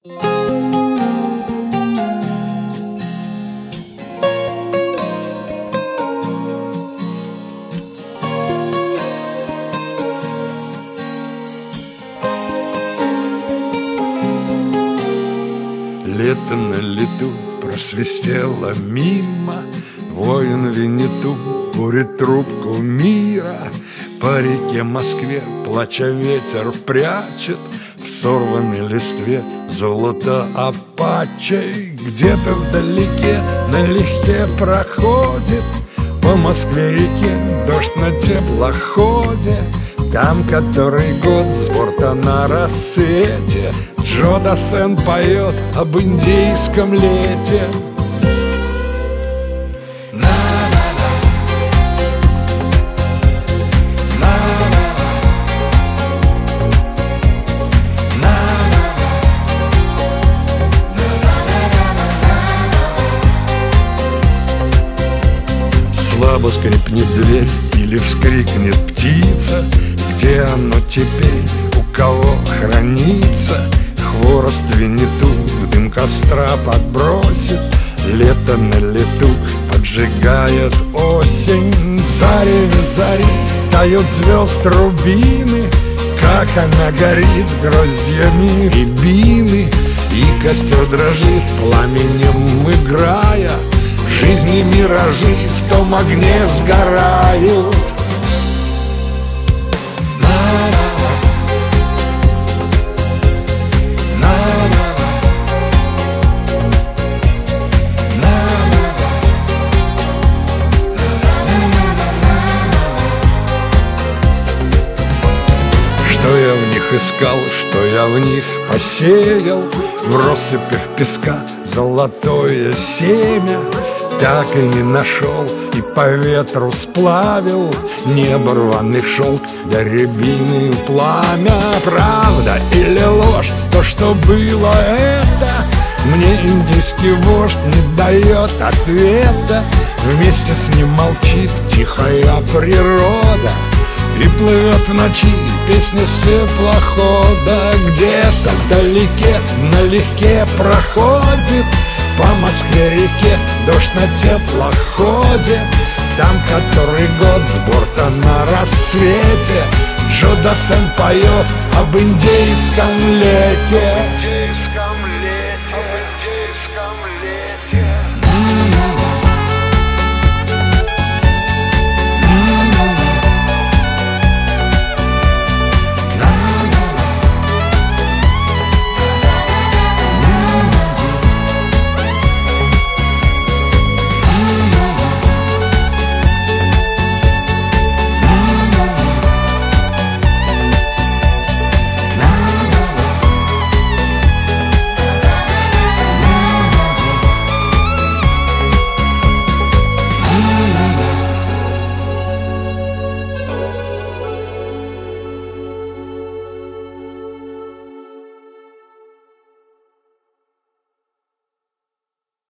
Лето на лету просвистело мимо, воин Винниту курит трубку мира. По реке Москве, плача, ветер прячет в сорванной листве золото Апачей. Где-то вдалеке налегке проходит по Москве-реке дождь на теплоходе. Там который год с борта на рассвете Джо Дассен поет об индейском лете. Слабо скрипнет дверь или вскрикнет птица. Где оно теперь, у кого хранится? Хворост Винниту в дым костра подбросит. Лето на лету поджигает осень. В зареве зари тают звезд рубины. Как она горит гроздьями рябины. И костер дрожит пламенем играя. Жизни миражи в том огне сгорают. Что я в них искал, что я в них посеял, в россыпях песка золотое семя. Так и не нашел, и по ветру сплавил небо рваный шелк, да рябины пламя. Правда или ложь, то, что было это, мне индийский вождь не дает ответа. Вместе с ним молчит тихая природа, и плывет в ночи песня с теплохода. Где-то вдалеке налегке проходит по Москве-реке дождь на теплоходе. Там который год с борта на рассвете Джо Дассен поет об индейском лете.